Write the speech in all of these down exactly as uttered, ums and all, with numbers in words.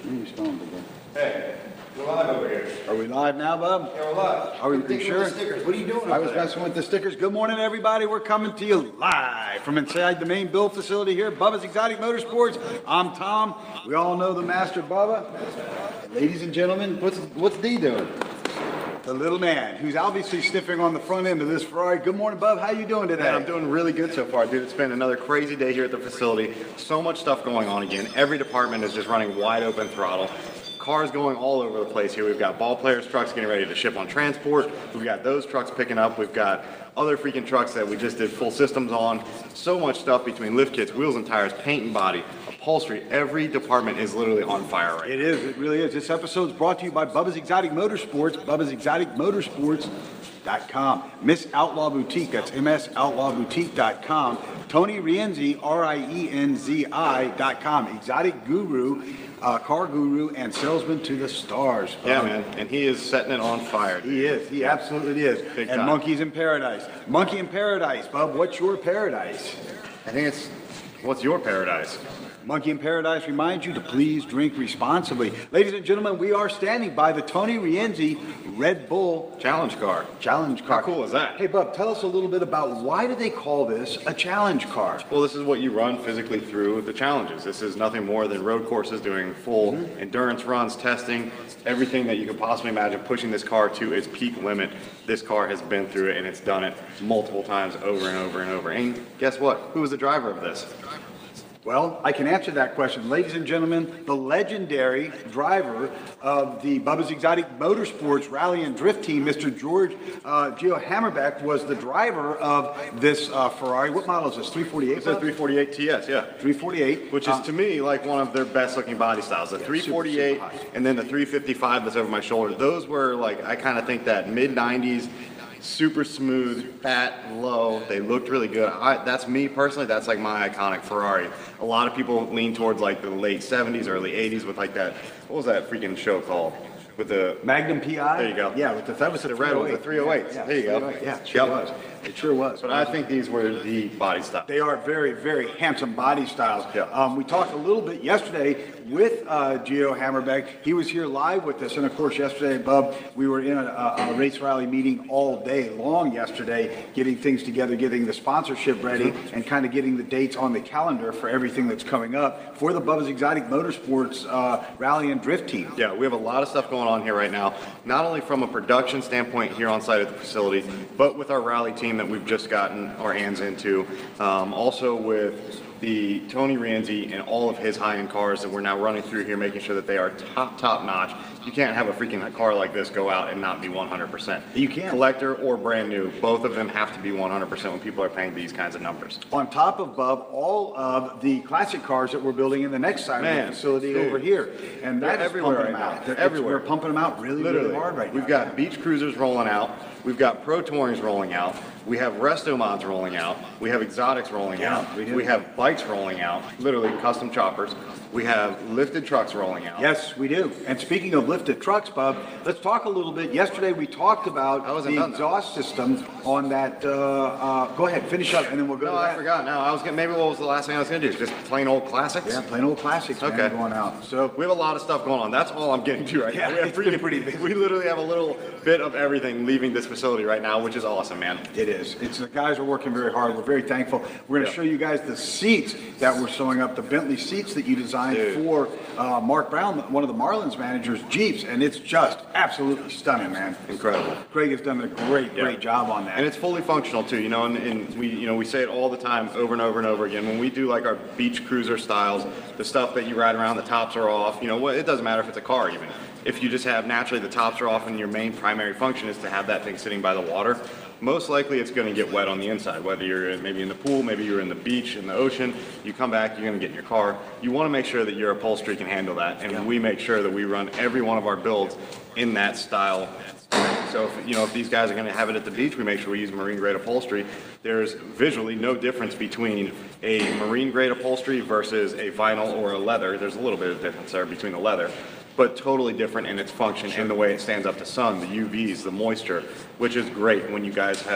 What are you smelling, big guy? Hey, we're live over here. Are we live now, bub? Yeah, we're live. Are we What do you think sure? with the stickers? What are you doing I over was there? messing with the stickers. Good morning, everybody. We're coming to you live from inside the main build facility here at Bubba's Exotic Motorsports. I'm Tom. We all know the master Bubba. Ladies and gentlemen, What's what's D doing? the little man who's obviously sniffing on the front end of this Ferrari. Good morning, Bub. How you doing today? Man, I'm doing really good so far, dude. It's been another crazy day here at the facility. So much stuff going on again. Every department is just running wide open throttle. Cars going all over the place here. We've got ball players' trucks getting ready to ship on transport. We've got those trucks picking up. We've got other freaking trucks that we just did full systems on. So much stuff between lift kits, wheels and tires, paint and body, upholstery. Every department is literally on fire right now. It is. It really is. This episode is brought to you by Bubba's Exotic Motorsports, Bubba's Exotic Motorsports dot com. Miss Outlaw Boutique, that's M S Outlaw Boutique dot com. Tony Rienzi, R I E N Z I dot com. Exotic Guru, uh, car guru, and salesman to the stars. Yeah, Um, man. And he is setting it on fire. dude. He is. He absolutely is. Big and time. Monkeys in Paradise. Monkey in Paradise, Bub. What's your paradise? I think it's, what's your paradise? Monkey in Paradise reminds you to please drink responsibly. Ladies and gentlemen, we are standing by the Tony Rienzi Red Bull Challenge car. Challenge car. How cool is that? Hey, Bub, tell us a little bit about why do they call this a challenge car? Well, this is what you run physically through the challenges. This is nothing more than road courses doing full Mm-hmm. endurance runs, testing, everything that you could possibly imagine, pushing this car to its peak limit. This car has been through it, and it's done it multiple times over and over and over. And guess what? Who was the driver of this? Well, I can answer that question. Ladies and gentlemen, the legendary driver of the Bubba's Exotic Motorsports Rally and Drift Team, Mister George uh, Gio Hammerbeck, was the driver of this uh, Ferrari. What model is this? three forty-eight? It's a three forty-eight T S, yeah. three forty-eight. Which is, Uh, to me, like one of their best looking body styles. The three forty-eight super high. and then the three fifty-five that's over my shoulder. Those were like, I kind of think that mid nineties, super smooth, fat, low. They looked really good. I, that's me personally. That's like my iconic Ferrari. A lot of people lean towards like the late seventies, early eighties with like that, what was that freaking show called? With the Magnum P I? There you go. Yeah, with the, that was the, The red one, the three oh eights. Yeah, There you go. three oh eight. Yeah, it sure Yep. was. It sure was. But I think these were the body style. They are very, very handsome body styles. Yeah. Um, we talked a little bit yesterday with uh, Gio Hammerbeck. He was here live with us, and of course, yesterday, Bub, we were in a, a, a race rally meeting all day long yesterday, getting things together, getting the sponsorship ready, and kind of getting the dates on the calendar for everything that's coming up for the Bubba's Exotic Motorsports uh, Rally and Drift Team. Yeah, we have a lot of stuff going on here right now, not only from a production standpoint here on site at the facility, but with our rally team that we've just gotten our hands into. Um, also with the Tony Rienzi and all of his high-end cars that we're now running through here, making sure that they are top, top notch. You can't have a freaking car like this go out and not be one hundred percent. You can't. Collector or brand new, both of them have to be one hundred percent when people are paying these kinds of numbers. On top of, Bub, all of the classic cars that we're building in the next side Man, of the facility dude. over here. And They're that is everywhere pumping them right out. now. They're- it's- Everywhere. We're pumping them out really, Literally. really hard right now. We've got beach cruisers rolling out. We've got pro tourings rolling out. We have resto mods rolling out. We have exotics rolling Yeah, out. we do. We have bikes rolling out. Literally custom choppers. We have lifted trucks rolling out. Yes, we do. And speaking of lifted trucks, Bub, let's talk a little bit. Yesterday we talked about I wasn't the done, though. exhaust system on that. Uh, uh, go ahead, finish up, and then we'll go No, to I that. forgot. No, I was gonna, maybe what was the last thing I was gonna do? Just plain old classics. Yeah, plain old classics, man, Okay. going out. So We have a lot of stuff going on. That's all I'm getting to right Yeah, now. We, have it's been freaking- pretty busy. we literally have a little bit of everything leaving this facility right now, which is awesome, man. it is. It's the guys are working very hard. We're very thankful. We're going to Yeah. show you guys the seats that we're sewing up, the Bentley seats that you designed Dude. for uh, Mark Brown, one of the Marlins managers, Jeeps, and it's just absolutely stunning, man. Incredible. Craig has done a great, Yeah. great job on that. And it's fully functional too, you know, and, and we, you know, we say it all the time, over and over and over again. When we do like our beach cruiser styles, the stuff that you ride around, the tops are off. You know, what? It doesn't matter if it's a car even. If you just have naturally the tops are off, and your main primary function is to have that thing sitting by the water, most likely it's going to get wet on the inside. Whether you're in- maybe in the pool, maybe you're in the beach, in the ocean, you come back, you're going to get in your car. You want to make sure that your upholstery can handle that, and we make sure that we run every one of our builds in that style. So if, you know, if these guys are going to have it at the beach, we make sure we use marine grade upholstery. There's visually no difference between a marine grade upholstery versus a vinyl or a leather. There's a little bit of difference there between the leather, but totally different in its function and the way it stands up to sun, the U Vs, the moisture, which is great when you guys have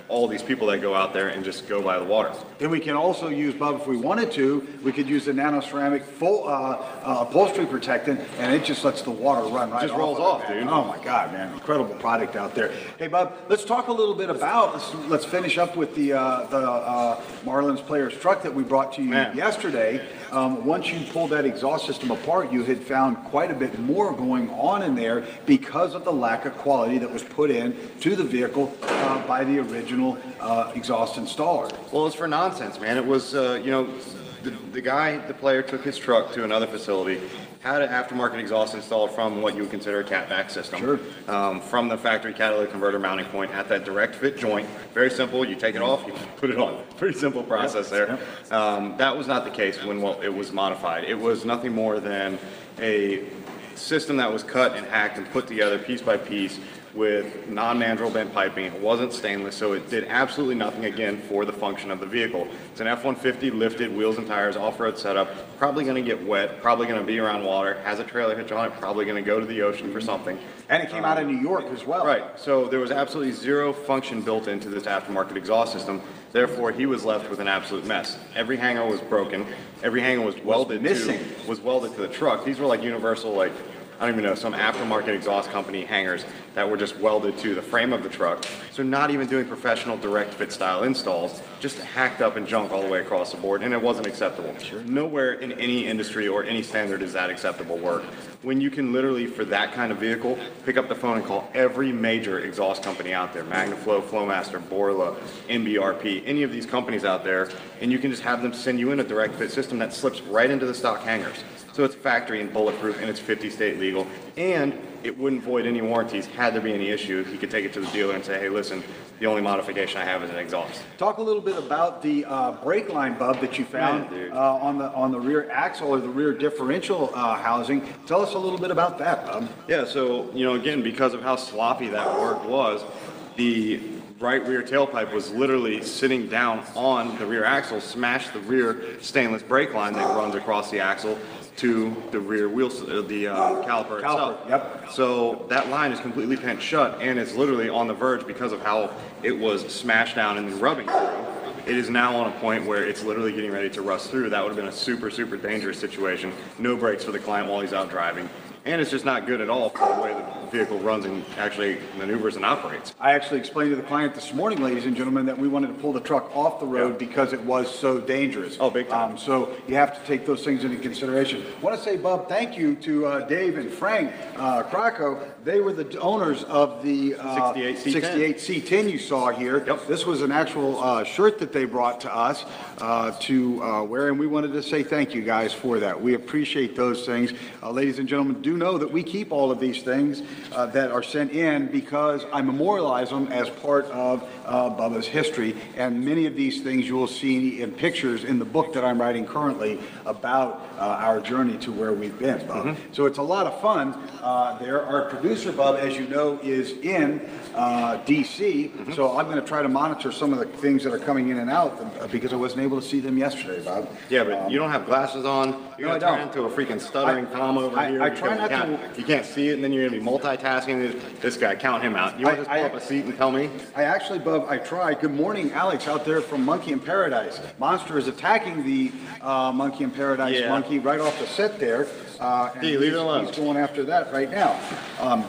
all these people that go out there and just go by the water. And we can also use, Bob, if we wanted to, we could use the nano-ceramic full, uh, uh, upholstery protectant, and it just lets the water run right Just off. rolls of off, it, man. dude. Oh my God, man, incredible product out there. Hey, Bob, let's talk a little bit about, let's, let's finish up with the, uh, the uh, Marlins Players truck that we brought to you Man. yesterday. Um, once you pulled that exhaust system apart, you had found quite a bit more going on in there because of the lack of quality that was put in to the vehicle uh, by the original uh, exhaust installer. Well, it's for nonsense, man. It was, uh, you know, the, the guy, the player, took his truck to another facility, had an aftermarket exhaust installed from what you would consider a catback system. Sure. Um, from the factory catalytic converter mounting point at that direct fit joint. Very simple. You take it off, you put it on. Pretty simple process there. Um, that was not the case when well, it was modified. It was nothing more than a system that was cut and hacked and put together piece by piece with non-mandrel bent piping. It wasn't stainless, so it did absolutely nothing, again, for the function of the vehicle. It's an F one fifty lifted wheels and tires, off-road setup, probably going to get wet, probably going to be around water, has a trailer hitch on it, probably going to go to the ocean for something. And it came out of New York as well. Right, so there was absolutely zero function built into this aftermarket exhaust system. Therefore, he was left with an absolute mess. Every hanger was broken. Every hanger was welded missing. to was welded to the truck. These were like universal, like I don't even know, some aftermarket exhaust company hangers that were just welded to the frame of the truck. So not even doing professional direct fit style installs, just hacked up and junk all the way across the board, and it wasn't acceptable. Sure. Nowhere in any industry or any standard is that acceptable work. When you can literally, for that kind of vehicle, pick up the phone and call every major exhaust company out there, Magnaflow, Flowmaster, Borla, N B R P, any of these companies out there, and you can just have them send you in a direct fit system that slips right into the stock hangers. So it's factory and bulletproof, and it's fifty state legal, and it wouldn't void any warranties had there be any issue. He could take it to the dealer and say, hey, listen, the only modification I have is an exhaust. Talk a little bit about the uh, brake line, Bub, that you found Man, dude. uh, on the on the rear axle or the rear differential uh, housing. Tell us a little bit about that, Bub. Yeah, so, you know, again, because of how sloppy that work was, the right rear tailpipe was literally sitting down on the rear axle, smashed the rear stainless brake line that runs across the axle to the rear wheel, uh, the uh, caliper, Caliper, itself. yep. So that line is completely pent shut, and it's literally on the verge because of how it was smashed down and then rubbing through. It is now on a point where it's literally getting ready to rust through. That would have been a super, super dangerous situation. No brakes for the client while he's out driving. And it's just not good at all for the way the vehicle runs and actually maneuvers and operates. I actually explained to the client this morning, ladies and gentlemen, that we wanted to pull the truck off the road Yeah. because it was so dangerous. Oh, big time. Um, so you have to take those things into consideration. I want to say, Bub, thank you to uh, Dave and Frank uh, Krakow. They were the owners of the uh, sixty-eight C ten. sixty-eight C ten you saw here. Yep. This was an actual uh, shirt that they brought to us uh, to uh, wear, and we wanted to say thank you guys for that. We appreciate those things. Uh, ladies and gentlemen, do know that we keep all of these things uh, that are sent in because I memorialize them as part of uh, Bubba's history, and many of these things you will see in pictures in the book that I'm writing currently about uh, our journey to where we've been, Bub. Mm-hmm. So it's a lot of fun. Uh, there, our producer, Bub, as you know, is in uh, D C, Mm-hmm. so I'm going to try to monitor some of the things that are coming in and out uh, because I wasn't able to see them yesterday, Bob. Yeah, but Um, you don't have glasses on. You're No, I gonna turn don't. into a freaking stuttering I- Tom over I- here. I because try you not can't- to- You can't see it, and then you're gonna be multitasking. This guy, count him out. You want to just I- pull I- up a seat and tell me? I actually, Bub, I tried. Good morning, Alex, out there from Monkey in Paradise. Monster is attacking the uh, Monkey in Paradise Yeah. monkey right off the set there. Uh, and Hey, leave it he's- alone. He's going after that right now. Um,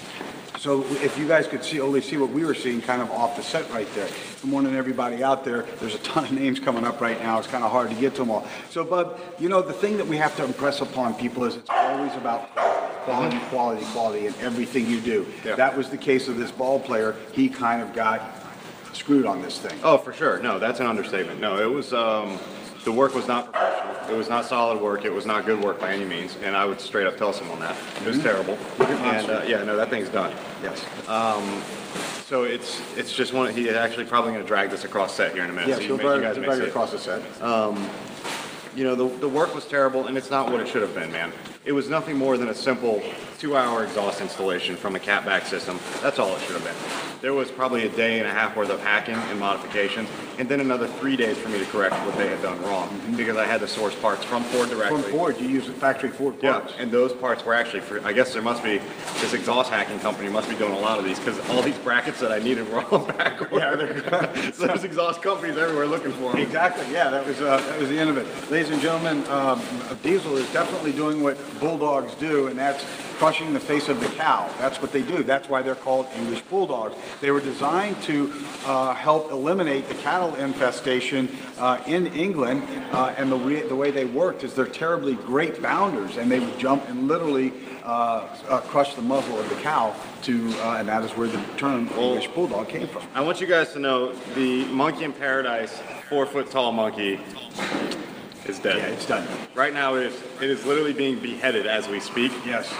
so if you guys could see, only see what we were seeing kind of off the set right there. Good morning, everybody out there. There's a ton of names coming up right now. It's kind of hard to get to them all. So, Bub, you know, the thing that we have to impress upon people is it's always about quality, quality, quality in everything you do. Yeah. That was the case of this ball player. He kind of got screwed on this thing. Oh, for sure. No, that's an understatement. No, it was, um, the work was not professional. It was not solid work. It was not good work by any means. And I would straight up tell someone that. It was terrible. And, uh, yeah, no, that thing's done. Yes. So it's, it's just one, he actually probably gonna drag this across set here in a minute. Yes, so you he'll may- you drag guys he'll may drag see it it. across the set. You know, the, the work was terrible, and it's not what it should have been, man. It was nothing more than a simple two-hour exhaust installation from a catback system. That's all it should have been. There was probably a day and a half worth of hacking and modifications, and then another three days for me to correct what they had done wrong, because I had to source parts from Ford directly. From Ford, you use the factory Ford Yeah, parts. and those parts were actually for, I guess there must be, this exhaust hacking company must be doing a lot of these, because all these brackets that I needed were all back order. Yeah, So there's exhaust companies everywhere looking for them. Exactly, yeah, that was, uh, that was the end of it. Ladies and gentlemen, um, Diesel is definitely doing what bulldogs do, and that's crushing the face of the cow. That's what they do. That's why they're called English bulldogs. They were designed to uh, help eliminate the cattle infestation uh, in England, uh, and the, re- the way they worked is they're terribly great bounders, and they would jump and literally uh, uh, crush the muzzle of the cow to, uh, and that is where the term English bulldog came from. I want you guys to know the monkey in paradise, four foot tall monkey, is dead. Yeah, it's done. Right now it is, it is literally being beheaded as we speak, Yes.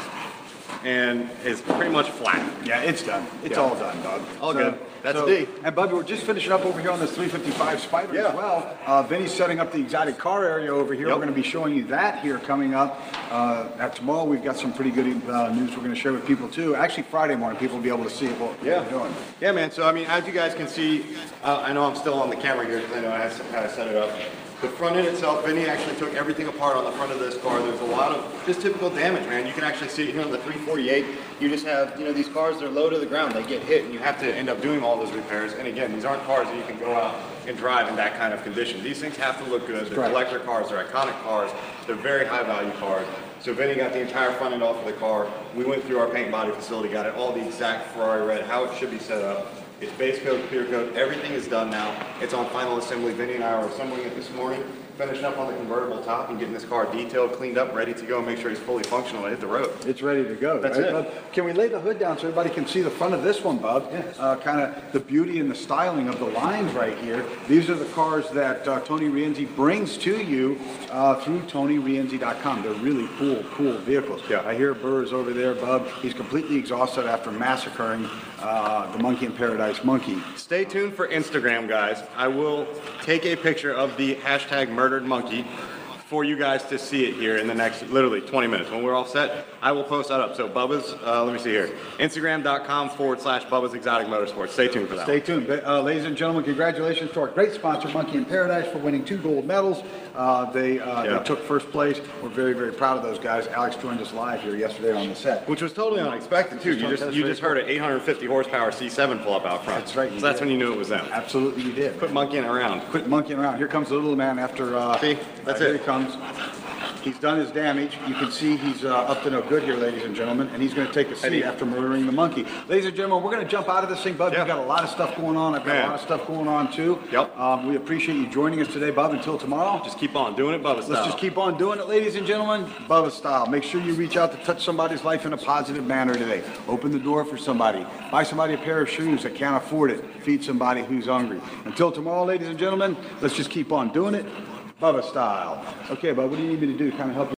and is pretty much flat. Yeah, it's done. It's Yeah. all done, Doug. All good. That's so, D. And Bubby, we're just finishing up over here on this three fifty-five Spider Yeah. as well. Uh, Vinny's setting up the exotic car area over here. Yep. We're going to be showing you that here coming up. Uh, at tomorrow, we've got some pretty good uh, news we're going to share with people too. Actually, Friday morning, people will be able to see what Yeah. we're doing. Yeah, man. So, I mean, as you guys can see, uh, I know I'm still on the camera here because I know I had how to set it up. The front end itself, Vinny actually took everything apart on the front of this car. There's a lot of just typical damage, man. You can actually see it here on the three forty-eight. You just have, you know, these cars, they're low to the ground. They get hit, and you have to end up doing all those repairs. And again, these aren't cars that you can go out and drive in that kind of condition. These things have to look good. They're Right. collector cars. They're iconic cars. They're very high-value cars. So Vinny got the entire front end off of the car. We went through our paint and body facility, got it all the exact Ferrari red, how it should be set up. It's base coat, clear coat, everything is done now. It's on final assembly. Vinny and I were assembling it this morning, finishing up on the convertible top and getting this car detailed, cleaned up, ready to go, and make sure he's fully functional and hit the road. It's ready to go. That's right, it. Bub? Can we lay the hood down so everybody can see the front of this one, Bub? Yes. Uh, kind of the beauty and the styling of the lines right here. These are the cars that uh, Tony Rienzi brings to you uh, through Tony Rienzi dot com. They're really cool, cool vehicles. Yeah. I hear Burr's over there, Bub. He's completely exhausted after massacring uh, the Monkey in Paradise monkey. Stay tuned for Instagram, guys. I will take a picture of the hashtag murdered monkey for you guys to see it here in the next literally twenty minutes. When we're all set, I will post that up. So Bubba's, uh, let me see here, Instagram.com forward slash Bubba's Exotic Motorsports. Stay tuned for that. Stay tuned. Uh, ladies and gentlemen, congratulations to our great sponsor, Monkey in Paradise, for winning two gold medals. Uh, they, uh, Yeah. they took first place. We're very, very proud of those guys. Alex joined us live here yesterday on the set. Which was totally unexpected too. You just That's you very just heard an eight hundred fifty horsepower C seven pull up out front. That's right, you So that's did. when you knew it was them. Absolutely, you did. Quit monkeying around. Quit monkeying around. Here comes the little man after. Uh, See? That's uh, it. Here he comes. He's done his damage. You can see he's uh, up to no good here, ladies and gentlemen, and he's going to take a seat Eddie. after murdering the monkey. Ladies and gentlemen, we're going to jump out of this thing, Bub. Yeah. You've got a lot of stuff going on. I've got Man. a lot of stuff going on too. Yep. Um, we appreciate you joining us today, Bub. Until tomorrow. Just keep on doing it, Bubba style. Let's just keep on doing it, ladies and gentlemen. Bubba style. Make sure you reach out to touch somebody's life in a positive manner today. Open the door for somebody. Buy somebody a pair of shoes that can't afford it. Feed somebody who's hungry. Until tomorrow, ladies and gentlemen, let's just keep on doing it. Bubba style. Okay, Bub, what do you need me to do to kind of help you?